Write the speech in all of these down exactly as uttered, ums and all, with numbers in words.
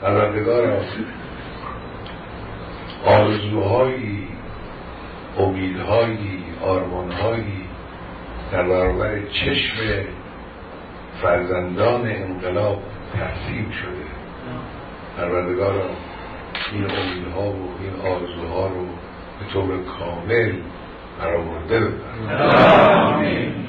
پروردگارا آرزوهایی، امیدهایی، آرمانهایی در برابر چشم فرزندان انقلاب ترسیم شده. پروردگارا این امیدها و این آرزوها رو به طور کامل برآورده ببر.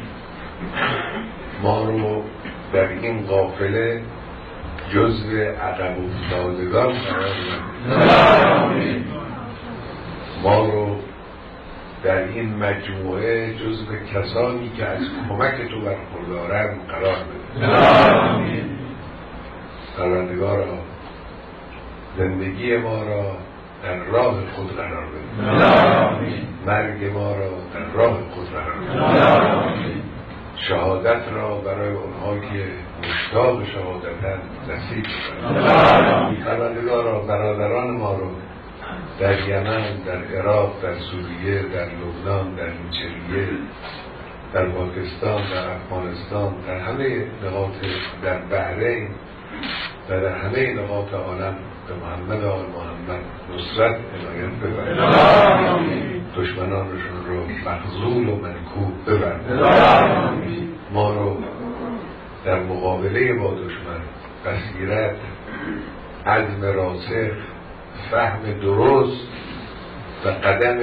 ما رو در این قافله جزو عقب افتادگان قرار بده. ما رو در این مجموعه جزو کسانی که از کمک تو برخوردارند قرار بده. پروردگارا زندگی ما را در راه خود قرار بده. مرگ ما را در راه خود قرار بده. شهادت را برای اونها که مشتاق شهادتند نصیب کنید. پروردگارا برادران ما رو در یمن، در عراق، در سوریه، در لبنان، در نیجریه، در پاکستان، در افغانستان، در همه نقاط، در بحرین و در همه نقاط عالم به محمد آل محمد نصرت عنایت ببرد. دشمنانشون رو مخذول و منکوب ببرد. ما رو در مقابله با دشمن بصیرت، عزم راسخ، فهم درست و قدم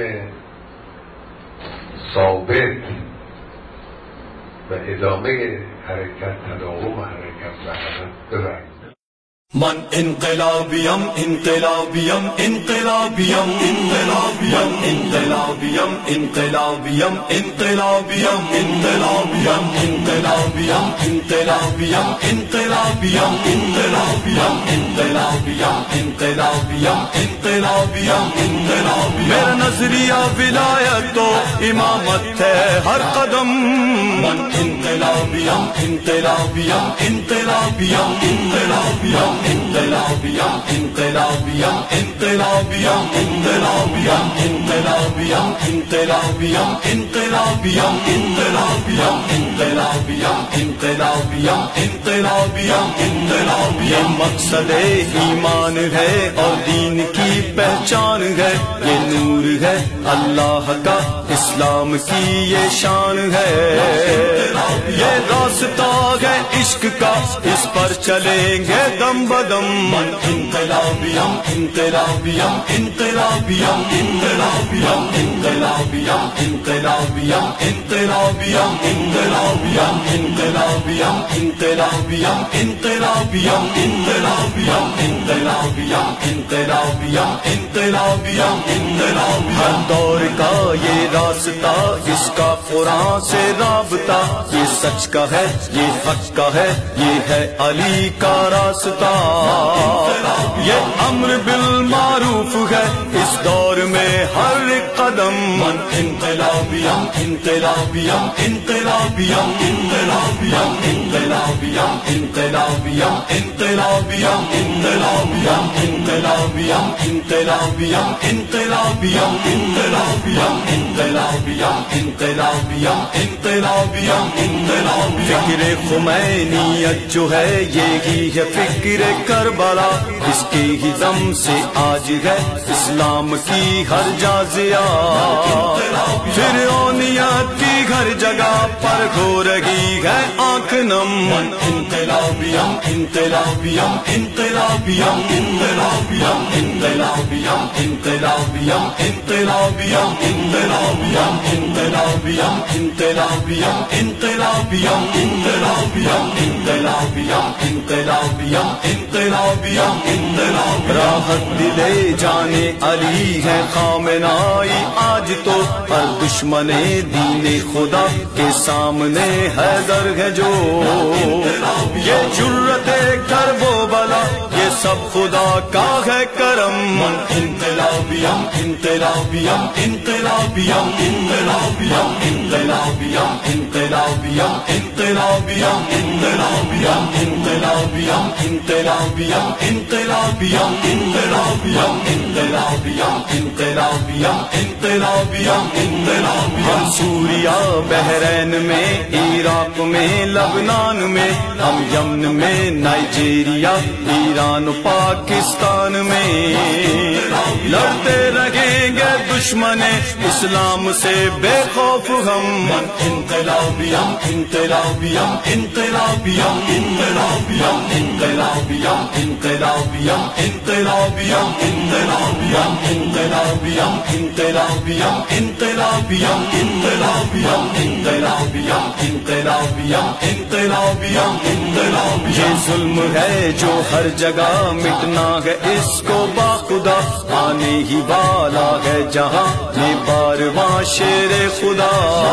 ثابت و ادامه حرکت، تداوم حرکت و حرکت ببرد. من انقلابیم انقلابیم انقلابیم انقلابیم انقلابیم انقلابیم انقلابیم انقلابیم انقلابیم انقلابیم انقلابیم انقلابیم انقلابیم انقلابیم انقلابیم انقلابیم میرا نظریہ ولایت و امامت ہے ہر قدم. من انقلابیم انقلابیم انقلابیم انقلابیم انقلابیم انقلابیم انقلابیم انقلابیم انقلابیم انقلابیم انقلابیم انقلابیم انقلابیم انقلابیم انقلابیم انقلابیم. یہ مقصد ایمان ہے اور دین کی پہچان ہے، یہ نور ہے اللہ کا، اسلام کی یہ شان ہے، یہ راستہ ہے عشق کا، اس پر چلیں گے دم بدم. من انقلابیم انقلابیم انقلابیم انقلابیم انقلابیم انقلابیم انقلابیم انقلابیم انقلابیم انقلابیم انقلابیم انقلابیم انقلابیم انقلابیم انقلابیم انقلابیم. ہر دور کا یہ راستہ، اس کا قرآن سے رابطہ، یہ سچ کا ہے، یہ حق کا ہے، یہ ہے علی کا راستہ. یہ امر بالمعروف ہے اس دور میں ہر قدم. من انقلابیم انقلابیم انقلابیم انقلابیم انقلابیم انقلابیم انقلابیم انقلابیم انقلابیم انقلابیم انقلابیم انقلابیم انقلابیم انقلابیم انقلابیم انقلابیم. فکر خمینیت جو ہے یہی ہے فکر کربلا، اس کے ہی دم سے آج ہے اسلام کی ہر جازیہ. فرعونیت کی ہر جگہ پر ہو رہی ہے آنکھ نم. من انقلابیم انقلابیم انقلابیم انقلابیم انقلابیم انقلابیم انقلابیم انقلابیم انقلابیم انقلابیم انقلابیم انقلابیم انقلابیم انقلابیم انقلابیم انقلابیم. راحت دلے جانے علی ہے خامنائی، آج تو ہر دشمن دین خدا کے سامنے حیدر ہے جو. یہ جرت کر وہ بلا، یہ سب خدا کا ہے کرم. من انقلاب انقلابیم انقلابیم انقلابیم انقلابیم انقلابیم انقلابیم انقلابیم انقلابیم انقلابیم انقلابیم انقلابیم انقلابیم انقلابیم انقلابیم انقلابیم انقلابیم ہم سوریا بحرین میں، عراق میں، لبنان میں، ہم یمن میں، نائجیریا، ایران، پاکستان میں لڑتے رہیں گے دشمن اسلام سے بے خوف ہم. انقلابیم انقلابیم انقلابیم انقلابیم انقلابیم انقلابیم انقلابیم انقلابیم انقلابیم انقلابیم انقلابیم انقلابیم انقلابیم انقلابیم انقلابیم انقلابیم یہ ظلم ہے جو ہر جگہ مٹنا ہے اس کو باخدا، آنے ہی والا ہے جہاں یہ بارواں شیر خدا.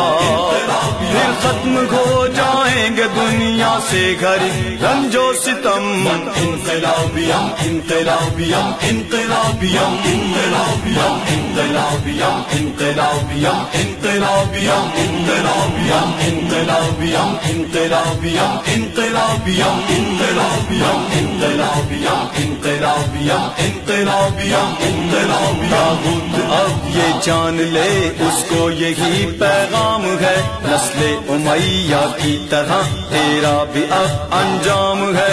پھر ختم ہو جائیں گے دنیا سے گھر رنج و ستم. انقلابیم انقلابیم انقلابیم انقلابیم انقلابیم انقلابیم انقلابیم انقلابیم انقلابیم انقلابیم انقلابیم انقلابیم انقلابیم انقلابیم انقلابیم انقلابیم. داؤد اب یہ جان لے اس کو یہی پیغام ہے، نسل امیہ کی طرح تیرا بھی اب انجام ہے.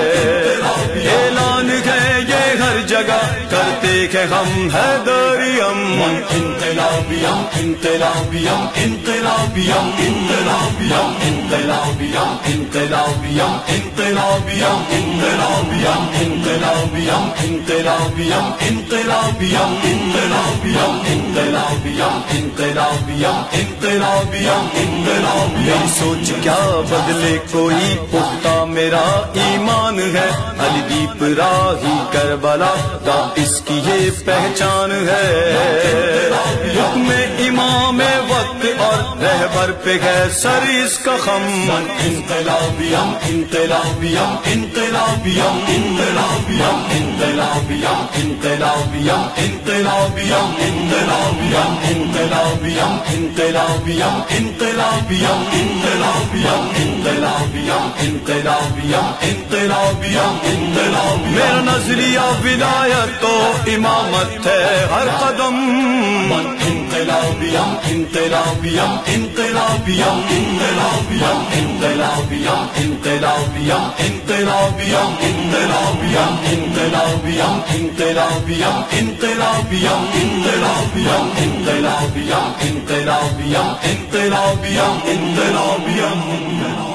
اعلان ہے یہ ہر جگہ کرتے کہ ہم حیدریم. انقلابیم انقلابیم انقلابیم انقلابیم انقلابیم انقلابیم انقلابیم انقلابیم انقلابیم انقلابیم انقلابیم انقلابیم انقلابیم انقلابیم انقلابیم انقلابیم. میری سوچ کیا بدلے کوئی پختہ میرا ایمان ہے، علی دیپ راہی کربلا کا اس کی یہ پہچان ہے. حکم امام وقت اور رہبر پہ ہے سر اس کا خم. انقلابیم انقلابیم انقلابیم انقلابیم انقلابیم انقلابیم انقلابیم انقلابیم انقلابیم انقلابیم انقلابیم انقلابیم انقلابیم انقلابیم انقلابیم انقلابیم. میرا نظریہ ولایت تو امامت ہے ہر قدم. انقلابیم انقلابیم انقلابیم انقلابیم انقلابیم انقلابیم انقلابیم انقلابیم انقلابیم انقلابیم انقلابیم انقلابیم انقلابیم انقلابیم انقلابیم انقلابیم.